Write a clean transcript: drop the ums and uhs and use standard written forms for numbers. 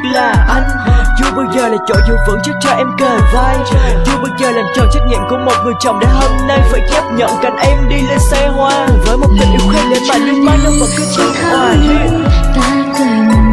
là anh. Chưa bao giờ là chỗ dựa vững chắc cho em kề vai. Chưa bao giờ làm tròn trách nhiệm của một người chồng để hôm nay phải chấp nhận cảnh em đi lên xe hoa. Với một tình yêu khơi lên và nước mắt nó vẫn cứ tràn hòa. Ta cần